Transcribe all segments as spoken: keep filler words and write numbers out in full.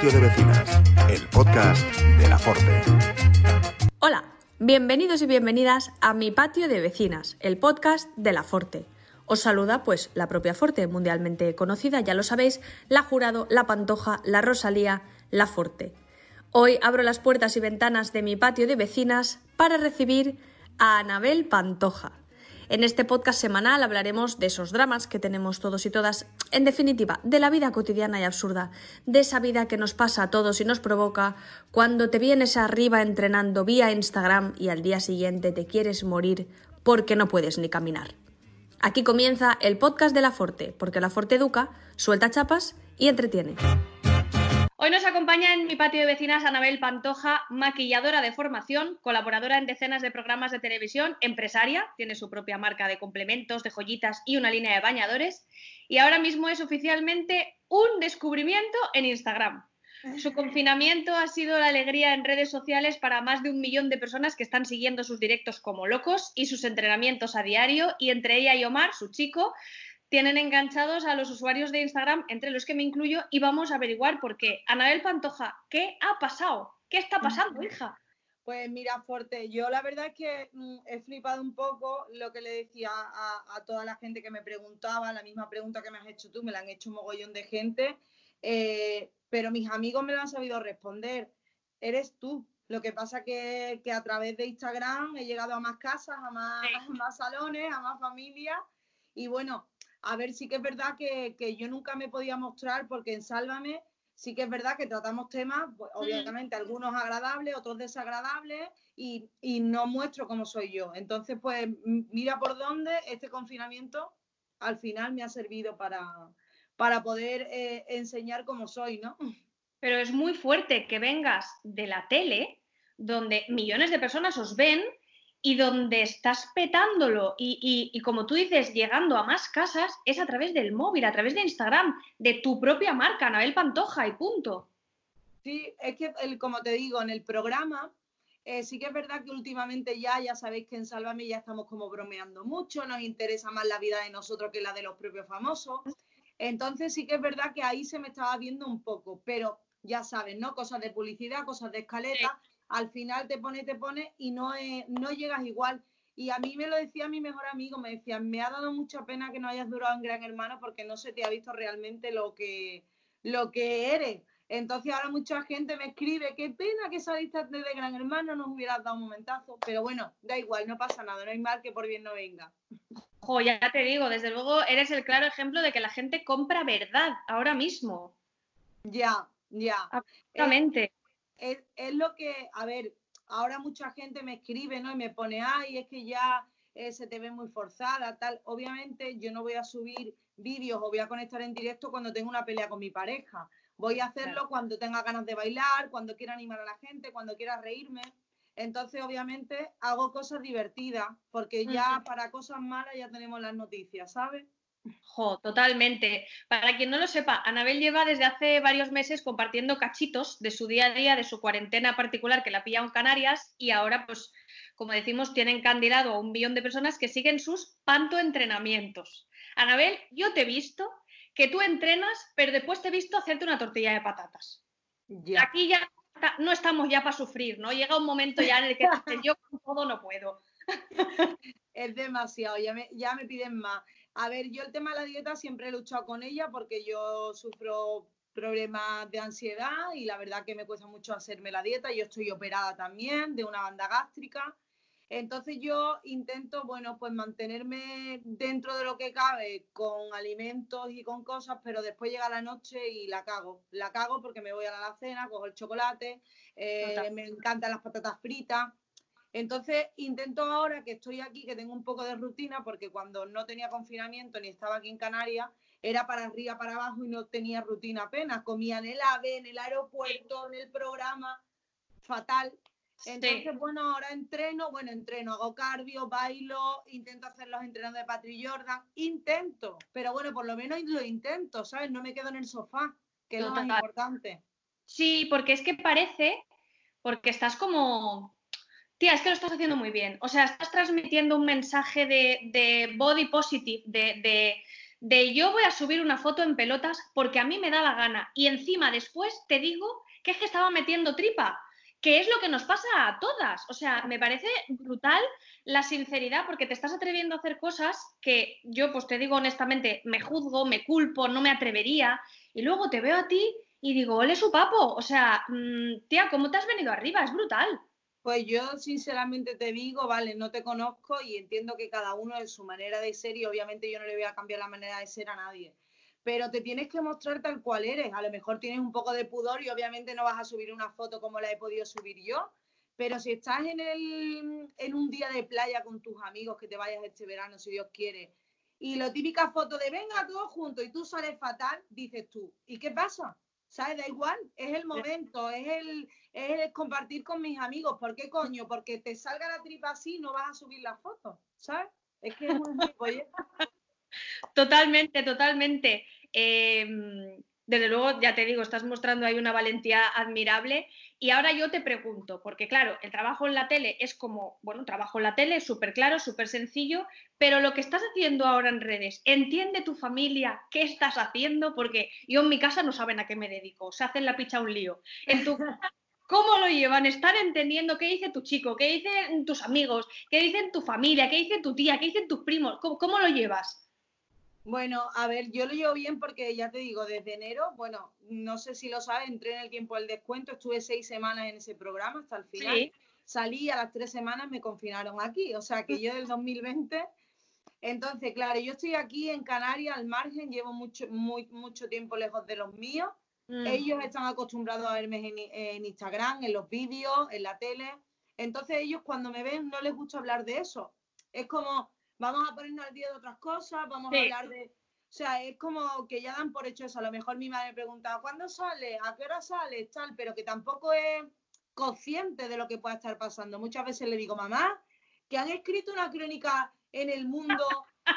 patio de vecinas, el podcast de La Forte. Hola, bienvenidos y bienvenidas a Mi Patio de Vecinas, el podcast de La Forte. Os saluda pues la propia Forte, mundialmente conocida, ya lo sabéis, la Jurado, la Pantoja, la Rosalía, la Forte. Hoy abro las puertas y ventanas de Mi Patio de Vecinas para recibir a Anabel Pantoja. En este podcast semanal hablaremos de esos dramas que tenemos todos y todas, en definitiva, de la vida cotidiana y absurda, de esa vida que nos pasa a todos y nos provoca cuando te vienes arriba entrenando vía Instagram y al día siguiente te quieres morir porque no puedes ni caminar. Aquí comienza el podcast de La Forte, porque La Forte educa, suelta chapas y entretiene. Hoy nos acompaña en Mi Patio de Vecinas Anabel Pantoja, maquilladora de formación, colaboradora en decenas de programas de televisión, empresaria, tiene su propia marca de complementos, de joyitas y una línea de bañadores, y ahora mismo es oficialmente un descubrimiento en Instagram. Su confinamiento ha sido la alegría en redes sociales para más de un millón de personas que están siguiendo sus directos como locos y sus entrenamientos a diario, y entre ella y Omar, su chico, tienen enganchados a los usuarios de Instagram, entre los que me incluyo, y vamos a averiguar por qué. Anabel Pantoja, ¿qué ha pasado? ¿Qué está pasando, hija? Pues mira, Forte, yo la verdad es que mm, he flipado un poco lo que le decía a, a toda la gente que me preguntaba, la misma pregunta que me has hecho tú, me la han hecho un mogollón de gente, eh, pero mis amigos me lo han sabido responder. Eres tú. Lo que pasa que, que a través de Instagram he llegado a más casas, a más, a más salones, a más familias, y bueno, a ver, sí que es verdad que, que yo nunca me podía mostrar porque en Sálvame sí que es verdad que tratamos temas, pues, obviamente, algunos agradables, otros desagradables, y, y no muestro cómo soy yo. Entonces, pues, mira por dónde este confinamiento al final me ha servido para, para poder eh, enseñar cómo soy, ¿no? Pero es muy fuerte que vengas de la tele, donde millones de personas os ven, y donde estás petándolo y, y, y, como tú dices, llegando a más casas, es a través del móvil, a través de Instagram, de tu propia marca, Anabel Pantoja, y punto. Sí, es que, el, como te digo, en el programa, eh, sí que es verdad que últimamente ya, ya sabéis que en Sálvame ya estamos como bromeando mucho, nos interesa más la vida de nosotros que la de los propios famosos. Entonces sí que es verdad que ahí se me estaba viendo un poco, pero ya sabes, ¿no? Cosas de publicidad, cosas de escaleta, sí. Al final te pone, te pone y no, es, no llegas igual. Y a mí me lo decía mi mejor amigo, me decía, me ha dado mucha pena que no hayas durado en Gran Hermano porque no se te ha visto realmente lo que, lo que eres. Entonces ahora mucha gente me escribe, qué pena que saliste de Gran Hermano, nos hubieras dado un momentazo. Pero bueno, da igual, no pasa nada, no hay mal que por bien no venga. Jo, ya te digo, desde luego eres el claro ejemplo de que la gente compra verdad ahora mismo. Ya, ya. Absolutamente. Es, es, es lo que, a ver, ahora mucha gente me escribe, ¿no? Y me pone, ay, es que ya eh, se te ve muy forzada, tal. Obviamente yo no voy a subir vídeos o voy a conectar en directo cuando tengo una pelea con mi pareja. Voy a hacerlo claro. Cuando tenga ganas de bailar, cuando quiera animar a la gente, cuando quiera reírme. Entonces, obviamente, hago cosas divertidas, porque ya uh-huh. Para cosas malas ya tenemos las noticias, ¿sabes? Jo, totalmente. Para quien no lo sepa, Anabel lleva desde hace varios meses compartiendo cachitos de su día a día, de su cuarentena particular que la pilla en Canarias, y ahora, pues, como decimos, tiene encandilado a un millón de personas que siguen sus pantoentrenamientos. Anabel, yo te he visto que tú entrenas, pero después te he visto hacerte una tortilla de patatas. Ya. Aquí ya está, no estamos ya para sufrir, ¿no? Llega un momento ya en el que yo con todo no puedo. Es demasiado, ya me, ya me piden más. A ver, yo el tema de la dieta siempre he luchado con ella porque yo sufro problemas de ansiedad y la verdad que me cuesta mucho hacerme la dieta. Yo estoy operada también de una banda gástrica. Entonces yo intento, bueno, pues mantenerme dentro de lo que cabe con alimentos y con cosas, pero después llega la noche y la cago. La cago porque me voy a la cena, cojo el chocolate, eh, me encantan las patatas fritas. Entonces intento ahora que estoy aquí, que tengo un poco de rutina, porque cuando no tenía confinamiento ni estaba aquí en Canarias, era para arriba, para abajo y no tenía rutina apenas. Comía en el AVE, en el aeropuerto, en el programa, fatal. Entonces, sí. Bueno, ahora entreno, bueno, entreno, hago cardio, bailo, intento hacer los entrenos de Patrick Jordan, intento, pero bueno, por lo menos lo intento, ¿sabes? No me quedo en el sofá, que Total. Es lo más importante. Sí, porque es que parece, porque estás como... Tía, es que lo estás haciendo muy bien. O sea, estás transmitiendo un mensaje de, de body positive, de, de, de yo voy a subir una foto en pelotas porque a mí me da la gana y encima después te digo que es que estaba metiendo tripa, que es lo que nos pasa a todas. O sea, me parece brutal la sinceridad porque te estás atreviendo a hacer cosas que yo, pues te digo honestamente, me juzgo, me culpo, no me atrevería y luego te veo a ti y digo, ole su papo, o sea, mmm, tía, ¿cómo te has venido arriba? Es brutal. Pues yo sinceramente te digo, vale, no te conozco y entiendo que cada uno es su manera de ser y obviamente yo no le voy a cambiar la manera de ser a nadie. Pero te tienes que mostrar tal cual eres. A lo mejor tienes un poco de pudor y obviamente no vas a subir una foto como la he podido subir yo. Pero si estás en, el, en un día de playa con tus amigos, que te vayas este verano, si Dios quiere, y la típica foto de venga todos juntos y tú sales fatal, dices tú, ¿y qué pasa? ¿Sabes? Da igual, es el momento, es el, es el compartir con mis amigos. ¿Por qué coño? Porque te salga la tripa así, no vas a subir la foto, ¿sabes? Es que es un gilipollas. Totalmente, totalmente. Eh, desde luego, ya te digo, estás mostrando ahí una valentía admirable. Y ahora yo te pregunto, porque claro, el trabajo en la tele es como, bueno, trabajo en la tele, súper claro, súper sencillo, pero lo que estás haciendo ahora en redes, ¿entiende tu familia qué estás haciendo? Porque yo en mi casa no saben a qué me dedico, se hacen la picha un lío. En tu casa, ¿cómo lo llevan? ¿Están entendiendo qué dice tu chico, qué dicen tus amigos, qué dicen tu familia, qué dice tu tía, qué dicen tus primos? ¿Cómo, cómo lo llevas? Bueno, a ver, yo lo llevo bien porque ya te digo, desde enero, bueno, no sé si lo sabes, entré en el tiempo del descuento, estuve seis semanas en ese programa hasta el final. Sí. Salí a las tres semanas, me confinaron aquí, o sea que yo del dos mil veinte. Entonces, claro, yo estoy aquí en Canarias al margen, llevo mucho, muy, mucho tiempo lejos de los míos. Mm. Ellos están acostumbrados a verme en, en Instagram, en los vídeos, en la tele. Entonces ellos cuando me ven no les gusta hablar de eso. Es como, vamos a ponernos al día de otras cosas, vamos Sí. a hablar de... O sea, es como que ya dan por hecho eso. A lo mejor mi madre me pregunta, ¿cuándo sale? ¿A qué hora sale? Tal, pero que tampoco es consciente de lo que pueda estar pasando. Muchas veces le digo, mamá, que han escrito una crónica en El Mundo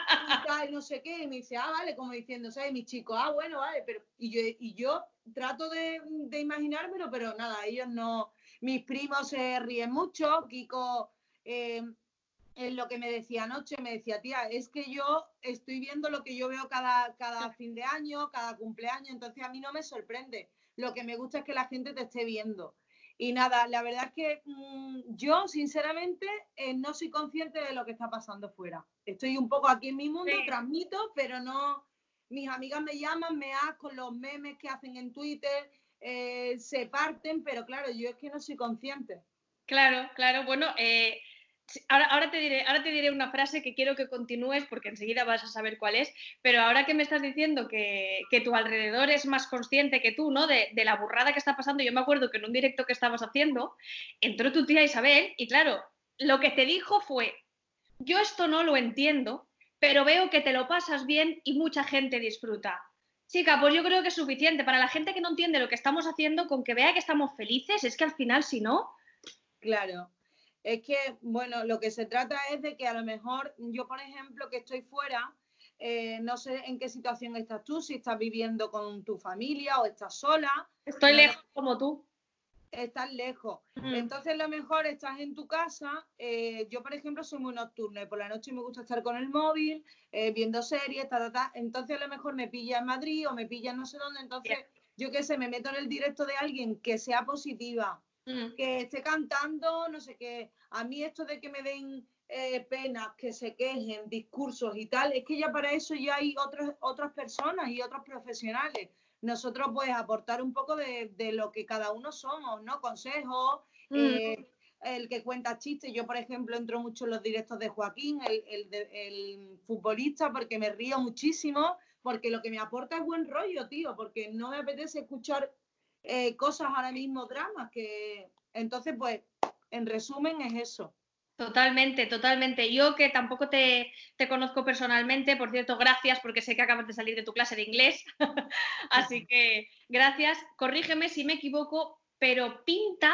y tal, no sé qué, y me dice, ah, vale, como diciendo, ¿sabes? Mi chico, ah, bueno, vale, pero, y yo, y yo trato de, de imaginármelo, pero nada, ellos no, mis primos se ríen mucho, Kiko, eh, es lo que me decía anoche, me decía, tía, es que yo estoy viendo lo que yo veo cada, cada fin de año, cada cumpleaños, entonces a mí no me sorprende, lo que me gusta es que la gente te esté viendo. Y nada, la verdad es que mmm, yo, sinceramente, eh, no soy consciente de lo que está pasando fuera. Estoy un poco aquí en mi mundo, Sí. transmito, pero no... Mis amigas me llaman, me hacen con los memes que hacen en Twitter, eh, se parten, pero claro, yo es que no soy consciente. Claro, claro. Bueno, eh, ahora, ahora, te diré, ahora te diré una frase que quiero que continúes porque enseguida vas a saber cuál es, pero ahora que me estás diciendo que, que tu alrededor es más consciente que tú, ¿no? De, de la burrada que está pasando, yo me acuerdo que en un directo que estabas haciendo, entró tu tía Isabel y claro, lo que te dijo fue, yo esto no lo entiendo, pero veo que te lo pasas bien y mucha gente disfruta. Chica, pues yo creo que es suficiente. Para la gente que no entiende lo que estamos haciendo, con que vea que estamos felices, es que al final, si no... Claro, es que, bueno, lo que se trata es de que a lo mejor yo, por ejemplo, que estoy fuera, eh, no sé en qué situación estás tú, si estás viviendo con tu familia o estás sola, Estoy no lo, lejos como tú. estás lejos. Mm. Entonces, a lo mejor estás en tu casa, eh, yo, por ejemplo, soy muy nocturna y por la noche me gusta estar con el móvil, eh, viendo series, ta, ta, ta. Entonces, a lo mejor me pilla en Madrid o me pilla en no sé dónde, entonces, Bien. yo qué sé, me meto en el directo de alguien que sea positiva, Mm. que esté cantando, no sé qué. A mí esto de que me den eh, penas, que se quejen, discursos y tal, es que ya para eso ya hay otras otras personas y otros profesionales. Nosotros pues aportar un poco de, de lo que cada uno somos, ¿no? Consejos, Mm. eh, el que cuenta chistes. Yo, por ejemplo, entro mucho en los directos de Joaquín, el, el, de, el futbolista, porque me río muchísimo, porque lo que me aporta es buen rollo, tío, porque no me apetece escuchar eh, cosas ahora mismo, dramas, que entonces, pues, en resumen es eso. Totalmente, totalmente. Yo que tampoco te, te conozco personalmente, por cierto, gracias porque sé que acabas de salir de tu clase de inglés, así que gracias. Corrígeme si me equivoco, pero pinta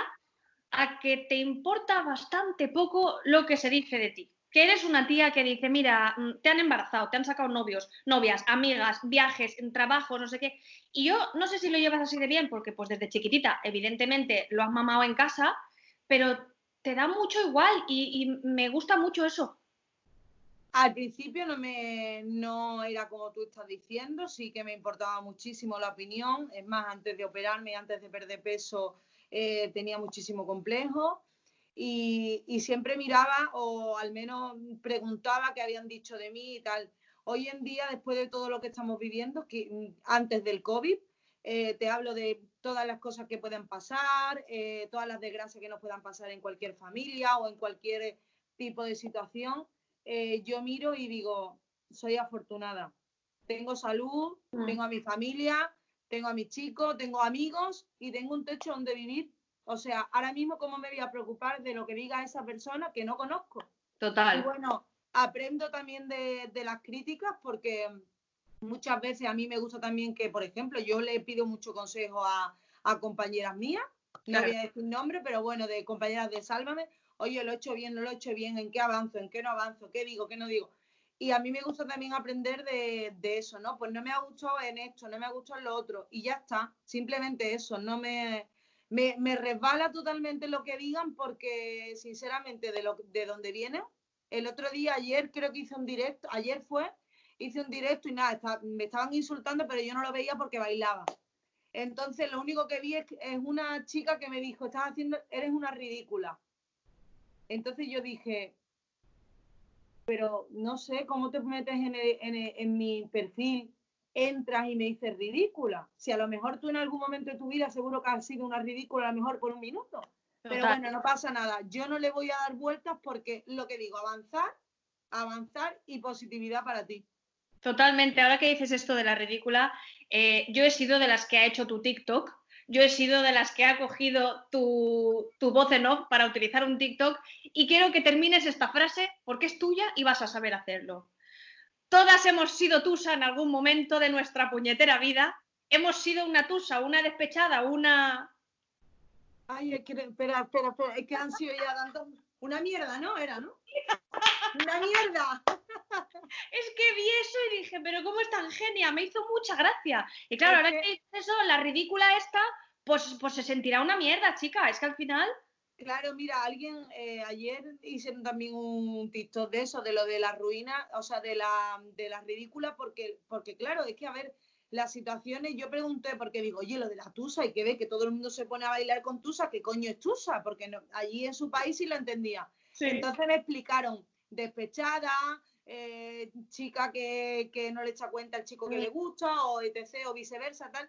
a que te importa bastante poco lo que se dice de ti. Que eres una tía que dice, mira, te han embarazado, te han sacado novios, novias, amigas, viajes, trabajo, no sé qué. Y yo no sé si lo llevas así de bien, porque pues desde chiquitita, evidentemente, lo has mamado en casa, pero te da mucho igual y, y me gusta mucho eso. Al principio no me no era como tú estás diciendo, sí que me importaba muchísimo la opinión. Es más, antes de operarme, antes de perder peso, eh, tenía muchísimo complejo y, y siempre miraba o al menos preguntaba qué habían dicho de mí y tal. Hoy en día, después de todo lo que estamos viviendo, que antes del COVID, eh, te hablo de todas las cosas que pueden pasar, eh, todas las desgracias que nos puedan pasar en cualquier familia o en cualquier tipo de situación. Eh, yo miro y digo, soy afortunada. Tengo salud, mm. tengo a mi familia, tengo a mis chicos, tengo amigos y tengo un techo donde vivir. O sea, ahora mismo, ¿cómo me voy a preocupar de lo que diga esa persona que no conozco? Total. Y bueno, aprendo también de, de las críticas porque muchas veces a mí me gusta también que, por ejemplo, yo le pido mucho consejo a, a compañeras mías, no claro. voy a decir nombre, pero bueno, de compañeras de Sálvame, oye, lo he hecho bien, no lo he hecho bien, en qué avanzo, en qué no avanzo, qué digo, qué no digo. Y a mí me gusta también aprender de, de eso, ¿no? Pues no me ha gustado en esto, no me ha gustado en lo otro, y ya está, simplemente eso, no me, me, me resbala totalmente lo que digan porque, sinceramente, de, lo, de donde viene, el otro día, ayer creo que hice un directo, ayer fue, hice un directo y nada, está, me estaban insultando, pero yo no lo veía porque bailaba. Entonces, lo único que vi es, es una chica que me dijo, estás haciendo, eres una ridícula. Entonces yo dije, pero no sé, ¿cómo te metes en, el, en, el, en mi perfil? Entras y me dices ridícula. Si a lo mejor tú en algún momento de tu vida seguro que has sido una ridícula, a lo mejor por un minuto. Pero Total. Bueno, no pasa nada. Yo no le voy a dar vueltas porque lo que digo, avanzar, avanzar y positividad para ti. Totalmente. Ahora que dices esto de la ridícula, eh, yo he sido de las que ha hecho tu TikTok. Yo he sido de las que ha cogido tu, tu voz en off para utilizar un TikTok y quiero que termines esta frase porque es tuya y vas a saber hacerlo. Todas hemos sido tusa en algún momento de nuestra puñetera vida. Hemos sido una tusa, una despechada, una... Ay, es que, espera, espera, espera, es que han sido ya tanto... Una mierda, ¿no? Era, ¿no? ¡Una mierda! Es que vi eso y dije, pero ¿cómo es tan genia? Me hizo mucha gracia. Y claro, es ahora que... que dices eso, la ridícula esta, pues, pues se sentirá una mierda, chica. Es que al final... Claro, mira, alguien eh, ayer hicieron también un TikTok de eso, de lo de la ruina, o sea, de la, de la ridícula, porque, porque claro, es que a ver, las situaciones, yo pregunté, porque digo, oye, lo de la tusa, y que ve que todo el mundo se pone a bailar con tusa, ¿qué coño es tusa? Porque no, allí en su país sí lo entendía. Sí. Entonces me explicaron, despechada, eh, chica que, que no le echa cuenta al chico que le gusta, o etcétera, o viceversa, tal.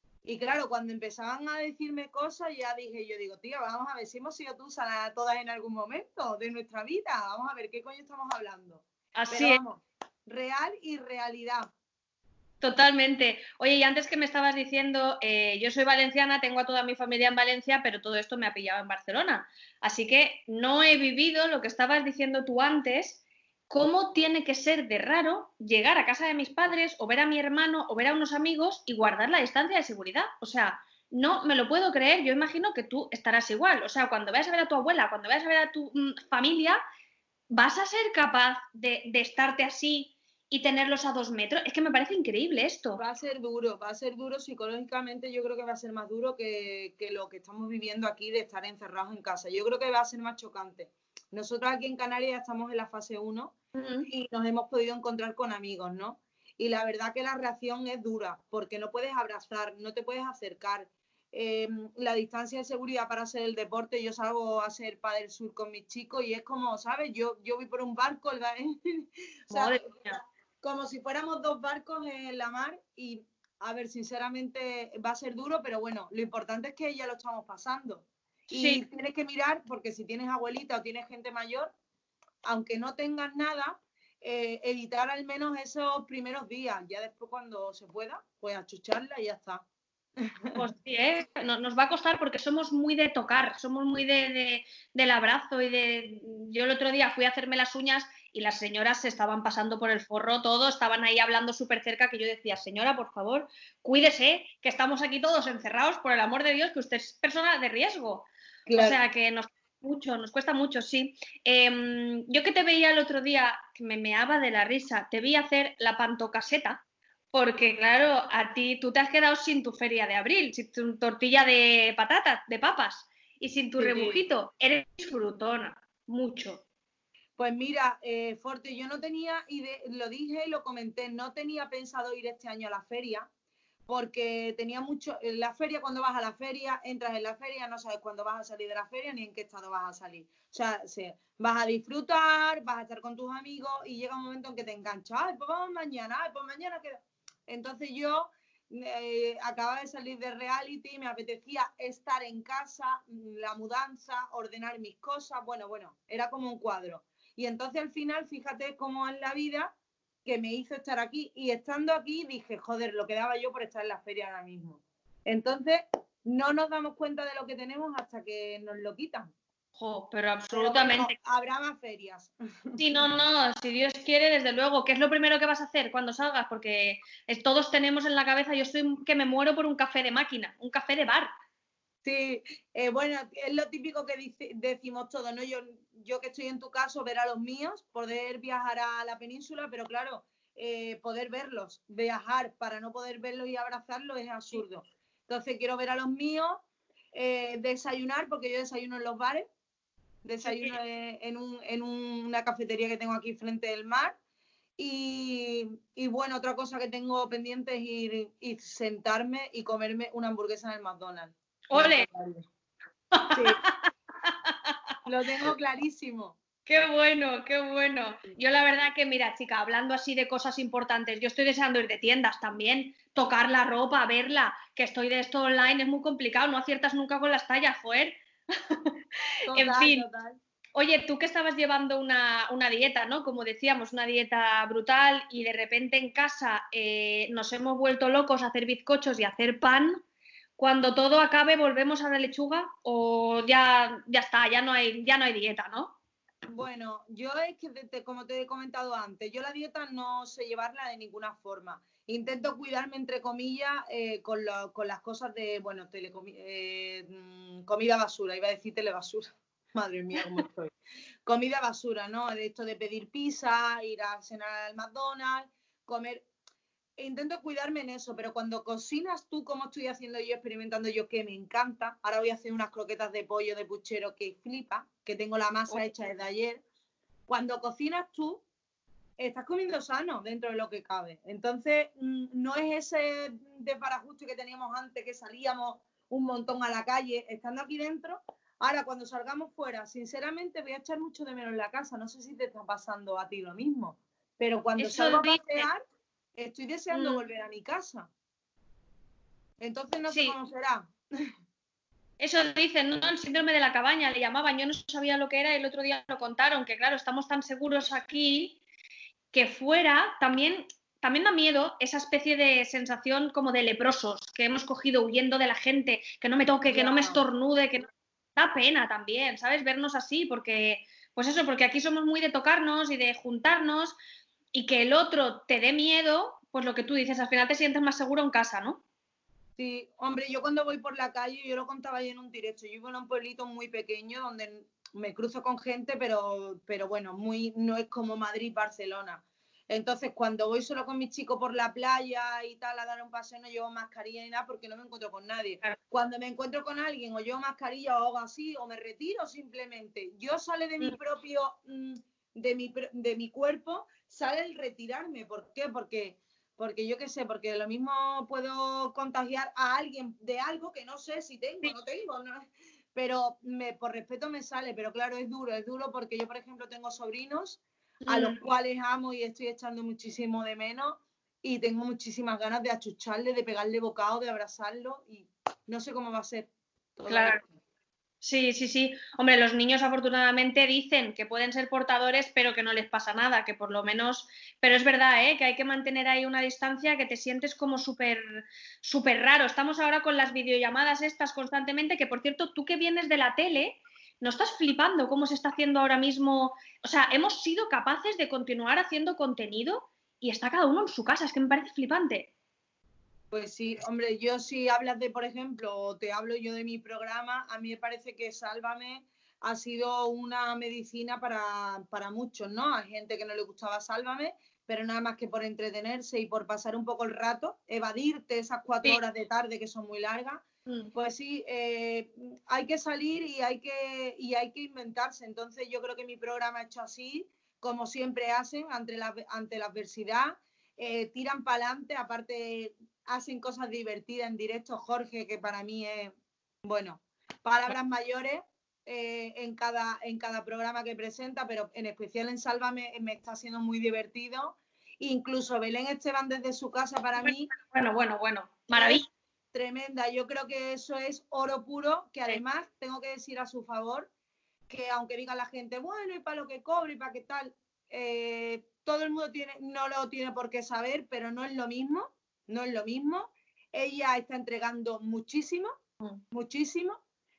Y claro, cuando empezaban a decirme cosas, ya dije, yo digo, tía, vamos a ver si hemos sido tusa todas en algún momento de nuestra vida. Vamos a ver qué coño estamos hablando. Así Pero vamos, es. Real y realidad. Totalmente. Oye, y antes que me estabas diciendo, eh, yo soy valenciana, tengo a toda mi familia en Valencia, pero todo esto me ha pillado en Barcelona. Así que no he vivido lo que estabas diciendo tú antes, cómo tiene que ser de raro llegar a casa de mis padres o ver a mi hermano o ver a unos amigos y guardar la distancia de seguridad. O sea, no me lo puedo creer. Yo imagino que tú estarás igual. O sea, cuando vayas a ver a tu abuela, cuando vayas a ver a tu mmm, familia, ¿vas a ser capaz de, de estarte así y tenerlos a dos metros? Es que me parece increíble esto. Va a ser duro, va a ser duro psicológicamente, yo creo que va a ser más duro que, que lo que estamos viviendo aquí de estar encerrados en casa. Yo creo que va a ser más chocante. Nosotros aquí en Canarias ya estamos en la fase uno uh-huh. y nos hemos podido encontrar con amigos, ¿no? Y la verdad que la reacción es dura, porque no puedes abrazar, no te puedes acercar. Eh, la distancia de seguridad para hacer el deporte, yo salgo a hacer pádel sur con mis chicos y es como, ¿sabes? Yo, yo voy por un barco, ¿verdad? O sea, como si fuéramos dos barcos en la mar y, a ver, sinceramente va a ser duro, pero bueno, lo importante es que ya lo estamos pasando. Y sí. Tienes que mirar, porque si tienes abuelita o tienes gente mayor, aunque no tengas nada, eh, evitar al menos esos primeros días. Ya después cuando se pueda, pues achucharla y ya está. Pues sí, ¿eh? Nos va a costar porque somos muy de tocar, somos muy de, de, del abrazo y de... Yo el otro día fui a hacerme las uñas y las señoras se estaban pasando por el forro todo, estaban ahí hablando súper cerca, que yo decía, señora, por favor, cuídese, que estamos aquí todos encerrados, por el amor de Dios, que usted es persona de riesgo. Claro. O sea, que nos cuesta mucho, nos cuesta mucho, sí. Eh, yo que te veía el otro día, que me meaba de la risa, te vi hacer la pantocaseta. Porque, claro, a ti, tú te has quedado sin tu feria de abril, sin tu tortilla de patatas, de papas, y sin tu sí, rebujito. Sí. Eres disfrutona, mucho. Pues mira, eh, Forte, yo no tenía, y de, lo dije y lo comenté, no tenía pensado ir este año a la feria, porque tenía mucho, en la feria, cuando vas a la feria, entras en la feria, no sabes cuándo vas a salir de la feria ni en qué estado vas a salir. O sea, sí, vas a disfrutar, vas a estar con tus amigos y llega un momento en que te enganchas, ay, pues vamos mañana, ay, pues mañana queda. Entonces yo eh, acababa de salir de reality, me apetecía estar en casa, la mudanza, ordenar mis cosas, bueno, bueno, era como un cuadro. Y entonces al final, fíjate cómo es la vida que me hizo estar aquí. Y estando aquí dije, joder, lo que daba yo por estar en la feria ahora mismo. Entonces, no nos damos cuenta de lo que tenemos hasta que nos lo quitan. Jo, pero Pero bueno, absolutamente. habrá más ferias. Sí, no, no, si Dios quiere, desde luego. ¿Qué es lo primero que vas a hacer cuando salgas? Porque es- todos tenemos en la cabeza, yo estoy que me muero por un café de máquina, un café de bar. Sí, eh, bueno, es lo típico que dice, decimos todos, ¿no? Yo, yo que estoy en tu caso, ver a los míos, poder viajar a la península, pero claro, eh, poder verlos, viajar para no poder verlos y abrazarlos es absurdo. Entonces quiero ver a los míos, eh, desayunar, porque yo desayuno en los bares, desayuno Sí. en, en, un, en una cafetería que tengo aquí frente del mar. Y, y bueno, otra cosa que tengo pendiente es ir y sentarme y comerme una hamburguesa en el McDonald's. Me ¡Ole! encantaría. Sí, lo tengo clarísimo. ¡Qué bueno, qué bueno! Yo la verdad que, mira, chica, hablando así de cosas importantes, yo estoy deseando ir de tiendas también, tocar la ropa, verla, que estoy de esto online, es muy complicado, no aciertas nunca con las tallas, joder. En Total, fin, total. oye, tú que estabas llevando una, una dieta, ¿no? Como decíamos, una dieta brutal y de repente en casa eh, nos hemos vuelto locos a hacer bizcochos y a hacer pan. Cuando todo acabe, ¿volvemos a la lechuga o ya, ya está, ya no hay, ya no hay dieta, ¿no? Bueno, yo es que, te, te, como te he comentado antes, yo la dieta no sé llevarla de ninguna forma. Intento cuidarme, entre comillas, eh, con, lo, con las cosas de, bueno, telecomi eh, comida basura, iba a decir telebasura. Madre mía, cómo estoy. Comida basura, ¿no? De esto de pedir pizza, ir a cenar al McDonald's, comer. Intento cuidarme en eso, pero cuando cocinas tú, como estoy haciendo yo, experimentando yo, que me encanta, ahora voy a hacer unas croquetas de pollo de puchero que flipa, que tengo la masa hecha desde ayer. Cuando cocinas tú, estás comiendo sano dentro de lo que cabe. Entonces, no es ese desbarajuste que teníamos antes, que salíamos un montón a la calle, estando aquí dentro. Ahora, cuando salgamos fuera, sinceramente voy a echar mucho de menos la casa. No sé si te está pasando a ti lo mismo, pero cuando Eso salgo a dice, pasear, estoy deseando mm, volver a mi casa. Entonces, no sé sí, cómo será. eso dicen, ¿no? El síndrome de la cabaña le llamaban, yo no sabía lo que era y el otro día lo contaron, que claro, estamos tan seguros aquí que fuera también, también da miedo esa especie de sensación como de leprosos que hemos cogido huyendo de la gente, que no me toque, que no me Ya. estornude, que no... Da pena también, ¿sabes? Vernos así, porque, pues eso, porque aquí somos muy de tocarnos y de juntarnos y que el otro te dé miedo, pues lo que tú dices, al final te sientes más seguro en casa, ¿no? Sí, hombre, yo cuando voy por la calle, yo lo contaba ayer en un directo, yo vivo en un pueblito muy pequeño donde me cruzo con gente, pero, pero bueno, muy, no es como Madrid, Barcelona. Entonces, cuando voy solo con mis chicos por la playa y tal a dar un paseo, no llevo mascarilla ni nada porque no me encuentro con nadie. Claro. Cuando me encuentro con alguien o llevo mascarilla o hago así o me retiro simplemente, yo sale de mi propio, de mi, de mi cuerpo, sale el retirarme. ¿Por qué? Porque porque yo qué sé, porque lo mismo puedo contagiar a alguien de algo que no sé si tengo o Sí. no tengo, ¿no? Pero me, por respeto me sale, pero claro, es duro, es duro porque yo, por ejemplo, tengo sobrinos a los Mm. cuales amo y estoy echando muchísimo de menos y tengo muchísimas ganas de achucharle, de pegarle bocado, de abrazarlo y no sé cómo va a ser todo Claro. esto. Sí, sí, sí. Hombre, los niños afortunadamente dicen que pueden ser portadores, pero que no les pasa nada, que por lo menos... Pero es verdad, ¿eh? Que hay que mantener ahí una distancia que te sientes como súper súper raro. Estamos ahora con las videollamadas estas constantemente, que por cierto, tú que vienes de la tele, no estás flipando cómo se está haciendo ahora mismo. O sea, hemos sido capaces de continuar haciendo contenido y está cada uno en su casa. Es que me parece flipante. Pues sí, hombre, yo si hablas de, por ejemplo, o te hablo yo de mi programa, a mí me parece que Sálvame ha sido una medicina para, para muchos, ¿no? Hay gente que no le gustaba Sálvame, pero nada más que por entretenerse y por pasar un poco el rato, evadirte esas cuatro Sí, horas de tarde que son muy largas. Mm. Pues sí, eh, hay que salir y hay que, y hay que inventarse. Entonces yo creo que mi programa hecho así, como siempre hacen, ante la, ante la adversidad, eh, tiran para adelante, aparte hacen cosas divertidas en directo. Jorge, que para mí es, bueno, palabras mayores eh, en, cada, en cada programa que presenta, pero en especial en Sálvame me está siendo muy divertido. Incluso Belén Esteban desde su casa para mí. Bueno, bueno, bueno, maravilla. Tremenda, yo creo que eso es oro puro, que además sí. Tengo que decir a su favor que aunque diga la gente, bueno, y para lo que cobre y para qué tal, eh, todo el mundo tiene, no lo tiene por qué saber, pero no es lo mismo, no es lo mismo. Ella está entregando muchísimo, mm. muchísimo,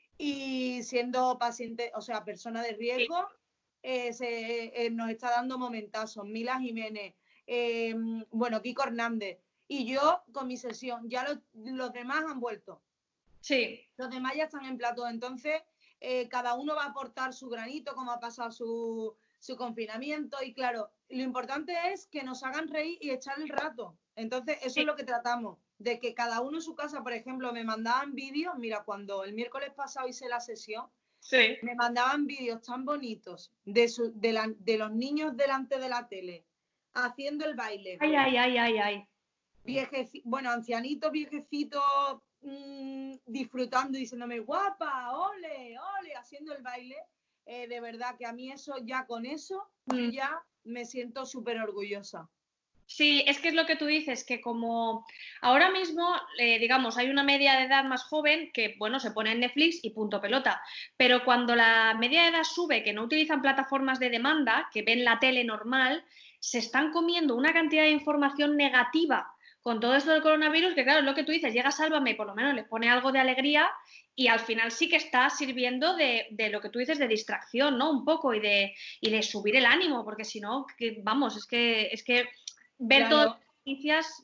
y siendo paciente, o sea, persona de riesgo, sí. eh, se, eh, nos está dando momentazos. Mila Jiménez, eh, bueno, Kiko Hernández, y yo con mi sesión, ya los, los demás han vuelto. Sí. Los demás ya están en plató, entonces eh, cada uno va a aportar su granito, como ha pasado su, su confinamiento, y claro, lo importante es que nos hagan reír y echar el rato. Entonces, eso sí. es lo que tratamos, de que cada uno en su casa, por ejemplo, me mandaban vídeos, mira, cuando el miércoles pasado hice la sesión, sí. me mandaban vídeos tan bonitos de, su, de, la, de los niños delante de la tele, haciendo el baile. Ay, ay, ay, ay, ay. Viejeci bueno, ancianitos, viejecitos, mmm, disfrutando y diciéndome guapa, ole, ole, haciendo el baile. Eh, de verdad que a mí eso, ya con eso, mm. yo ya me siento súper orgullosa. Sí, es que es lo que tú dices, que como ahora mismo, eh, digamos, hay una media de edad más joven que, bueno, se pone en Netflix y punto pelota, pero cuando la media de edad sube, que no utilizan plataformas de demanda, que ven la tele normal, se están comiendo una cantidad de información negativa con todo esto del coronavirus, que claro, es lo que tú dices, llega Sálvame y por lo menos les pone algo de alegría y al final sí que está sirviendo de, de lo que tú dices, de distracción, ¿no? Un poco y de, y de subir el ánimo, porque si no, que, vamos, es que... Es que ver claro. todas las noticias.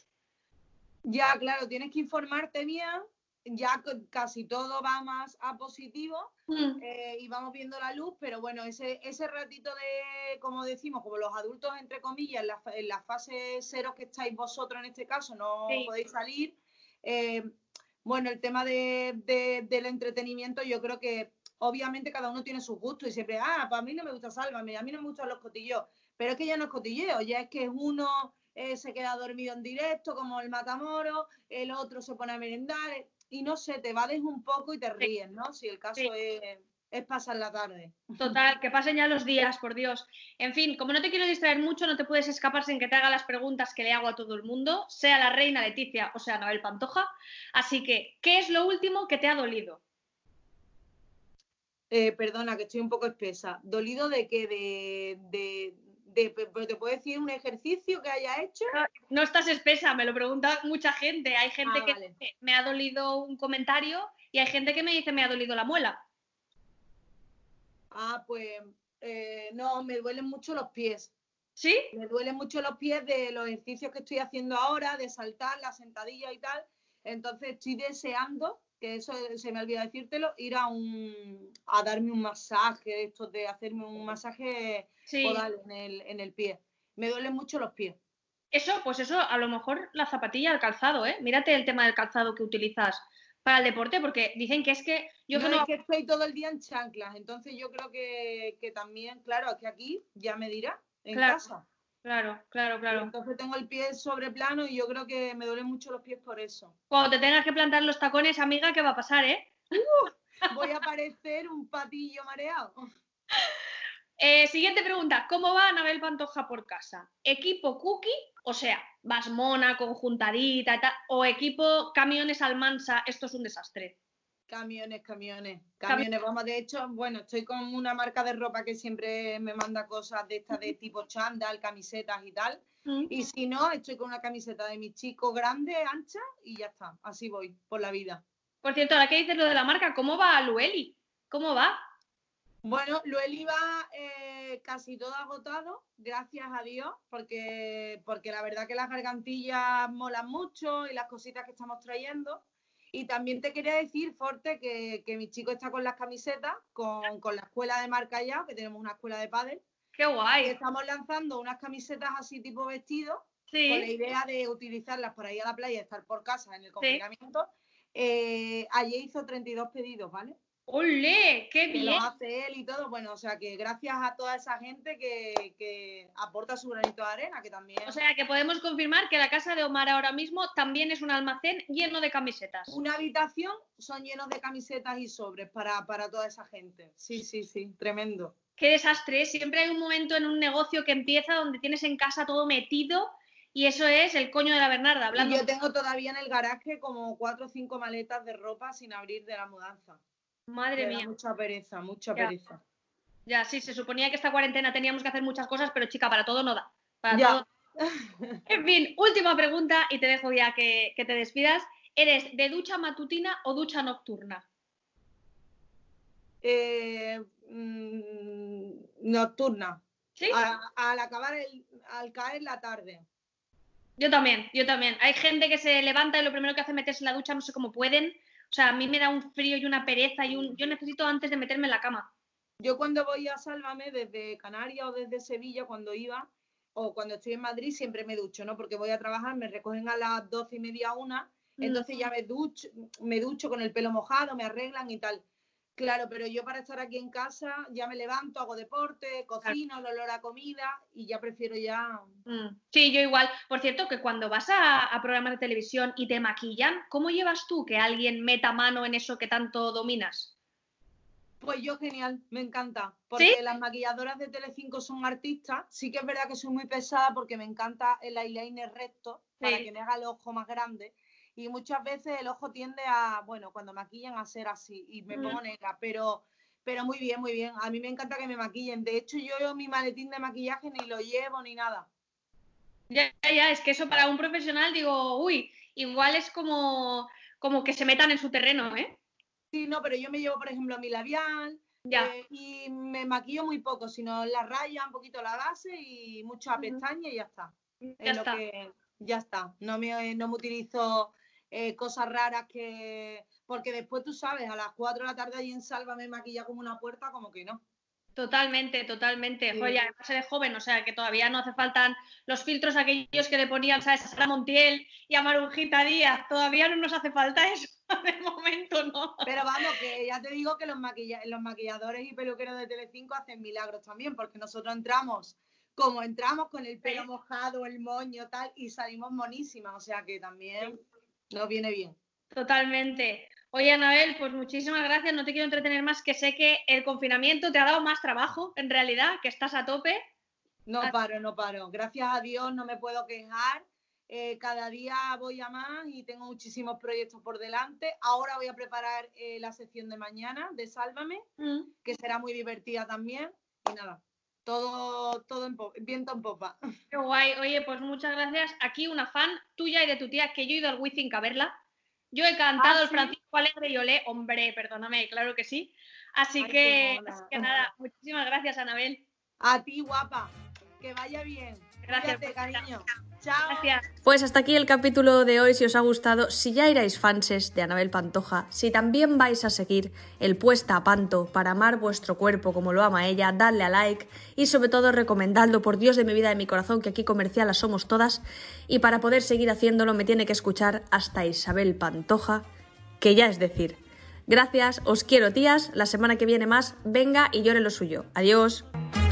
Ya, claro, tienes que informarte bien, ya casi todo va más a positivo mm. eh, y vamos viendo la luz, pero bueno, ese, ese ratito de, como decimos, como los adultos, entre comillas, en la, en la fase cero que estáis vosotros en este caso, no sí. podéis salir. Eh, bueno, el tema de, de, del entretenimiento, yo creo que obviamente cada uno tiene sus gustos y siempre, ah, pues a mí no me gusta Sálvame, a mí no me gustan los cotilleos. Pero es que ya no es cotilleo, ya es que uno eh, se queda dormido en directo, como el Matamoros, el otro se pone a merendar, eh, y no sé, te vades un poco y te ríes, ¿no? Si el caso sí. es, es pasar la tarde. Total, que pasen ya los días, por Dios. En fin, como no te quiero distraer mucho, no te puedes escapar sin que te haga las preguntas que le hago a todo el mundo, sea la reina Leticia o sea Anabel Pantoja. Así que, ¿qué es lo último que te ha dolido? Eh, perdona, que estoy un poco espesa. ¿Dolido de qué? De... de... De, ¿te puedo decir un ejercicio que haya hecho? No estás espesa, me lo pregunta mucha gente. Hay gente ah, que vale. dice, me ha dolido un comentario y hay gente que me dice, me ha dolido la muela. Ah, pues eh, no, me duelen mucho los pies. ¿Sí? Me duelen mucho los pies de los ejercicios que estoy haciendo ahora, de saltar, la sentadilla y tal. Entonces estoy deseando, que eso se me olvida decírtelo, ir a un a darme un masaje, esto de hacerme un masaje sí. podal en el, en el pie. Me duelen mucho los pies. Eso, pues eso, a lo mejor la zapatilla, el calzado, ¿eh? Mírate el tema del calzado que utilizas para el deporte, porque dicen que es que... Yo no, que no... es que estoy todo el día en chanclas, entonces yo creo que, que también, claro, que aquí ya me dirá, en claro, casa. Claro, claro, claro. Y entonces tengo el pie sobre plano y yo creo que me duelen mucho los pies por eso. Cuando te tengas que plantar los tacones, amiga, ¿qué va a pasar, eh? Uh, voy a parecer un patillo mareado. Eh, siguiente pregunta, ¿cómo va Anabel Pantoja por casa? ¿Equipo cookie? O sea, vas mona, conjuntadita y tal, o equipo camiones Almansa, esto es un desastre. Camiones, camiones, camiones, vamos, de hecho, bueno, estoy con una marca de ropa que siempre me manda cosas de estas de tipo chándal, camisetas y tal, uh-huh. y si no, estoy con una camiseta de mi chico grande, ancha, y ya está, así voy, por la vida. Por cierto, ahora que dices lo de la marca, ¿cómo va Lueli? ¿Cómo va? Bueno, Lueli va eh, casi todo agotado, gracias a Dios, porque, porque la verdad que las gargantillas molan mucho y las cositas que estamos trayendo. Y también te quería decir, Forte, que, que mi chico está con las camisetas, con, con la escuela de Marca Ya, que tenemos una escuela de pádel. ¡Qué guay! Y estamos lanzando unas camisetas así tipo vestido, sí. con la idea de utilizarlas para ir a la playa y estar por casa en el confinamiento. Sí. Eh, ayer hizo treinta y dos pedidos, ¿vale? ¡Olé! ¡Qué bien! Que lo hace él y todo, bueno, o sea que gracias a toda esa gente que, que aporta su granito de arena, que también... O sea que podemos confirmar que la casa de Omar ahora mismo también es un almacén lleno de camisetas. Una habitación son llenos de camisetas y sobres para, para toda esa gente. Sí, sí, sí, tremendo. Qué desastre, siempre hay un momento en un negocio que empieza donde tienes en casa todo metido y eso es el coño de la Bernarda. Hablando... Y yo tengo todavía en el garaje como cuatro o cinco maletas de ropa sin abrir de la mudanza. Madre Me da mía. mucha pereza, mucha ya. pereza. Ya, sí, se suponía que esta cuarentena teníamos que hacer muchas cosas, pero chica, para todo no da. Para ya. todo... En fin, última pregunta y te dejo ya que, que te despidas. ¿Eres de ducha matutina o ducha nocturna? Eh, mmm, nocturna. ¿Sí? A, al acabar el, al caer la tarde. Yo también, yo también. Hay gente que se levanta y lo primero que hace es meterse en la ducha, no sé cómo pueden. O sea, a mí me da un frío y una pereza y un... Yo necesito antes de meterme en la cama. Yo cuando voy a Sálvame desde Canarias o desde Sevilla, cuando iba, o cuando estoy en Madrid, siempre me ducho, ¿no? Porque voy a trabajar, me recogen a las doce y media, una, mm. entonces ya me ducho, me ducho con el pelo mojado, me arreglan y tal. Claro, pero yo para estar aquí en casa ya me levanto, hago deporte, cocino, el olor a comida y ya prefiero ya... Mm. Sí, yo igual. Por cierto, que cuando vas a, a programas de televisión y te maquillan, ¿cómo llevas tú que alguien meta mano en eso que tanto dominas? Pues yo genial, me encanta, porque ¿Sí? Las maquilladoras de Telecinco son artistas, sí que es verdad que soy muy pesada porque me encanta el eyeliner recto, sí, para que me haga el ojo más grande, y muchas veces el ojo tiende a, bueno, cuando maquillan a ser así, y me mm. pongo negra, pero, pero muy bien, muy bien, a mí me encanta que me maquillen, de hecho yo mi maletín de maquillaje ni lo llevo ni nada. Ya, ya, es que eso para un profesional digo, uy, igual es como, como que se metan en su terreno, ¿eh? Sí, no, pero yo me llevo, por ejemplo, mi labial eh, y me maquillo muy poco, sino la raya, un poquito la base y mucha pestaña y ya está. Ya es está. Lo que, ya está. No me, no me utilizo eh, cosas raras que... Porque después tú sabes, a las cuatro de la tarde ahí en Salva me maquilla como una puerta, como que no. Totalmente, totalmente. Sí. Oye, además eres joven, o sea que todavía no hace falta los filtros aquellos que le ponían, ¿sabes? A Sara Montiel y a Marujita Díaz. Todavía no nos hace falta eso. De momento no. Pero vamos, que ya te digo que los, maquilla los maquilladores y peluqueros de Telecinco hacen milagros también, porque nosotros entramos como entramos con el pelo mojado, el moño, tal, y salimos monísimas, o sea que también nos viene bien. Totalmente. Oye, Anabel, pues muchísimas gracias, no te quiero entretener más, que sé que el confinamiento te ha dado más trabajo, en realidad, que estás a tope. No paro, no paro. Gracias a Dios no me puedo quejar. Eh, cada día voy a más y tengo muchísimos proyectos por delante. Ahora voy a preparar eh, la sección de mañana de Sálvame, mm. que será muy divertida también. Y nada, todo, todo en popa, viento en popa. Qué guay. Oye, pues muchas gracias. Aquí una fan tuya y de tu tía, que yo he ido al Wizzing a verla. Yo he cantado ¿Ah, el sí? Francisco Alegre y Olé. Hombre, perdóname, claro que sí. Así, Ay, que, así que nada, muchísimas gracias, Anabel. A ti, guapa. Que vaya bien. Gracias, Cuídate, cariño. Chao. Gracias. Pues hasta aquí el capítulo de hoy. Si os ha gustado, si ya erais fanses de Anabel Pantoja, si también vais a seguir el puesta a panto para amar vuestro cuerpo como lo ama ella, dadle a like y sobre todo recomendadlo, por Dios de mi vida, de mi corazón, que aquí comercialas somos todas, y para poder seguir haciéndolo me tiene que escuchar hasta Isabel Pantoja, que ya es decir. Gracias, os quiero, tías. La semana que viene más, venga y llore lo suyo. Adiós.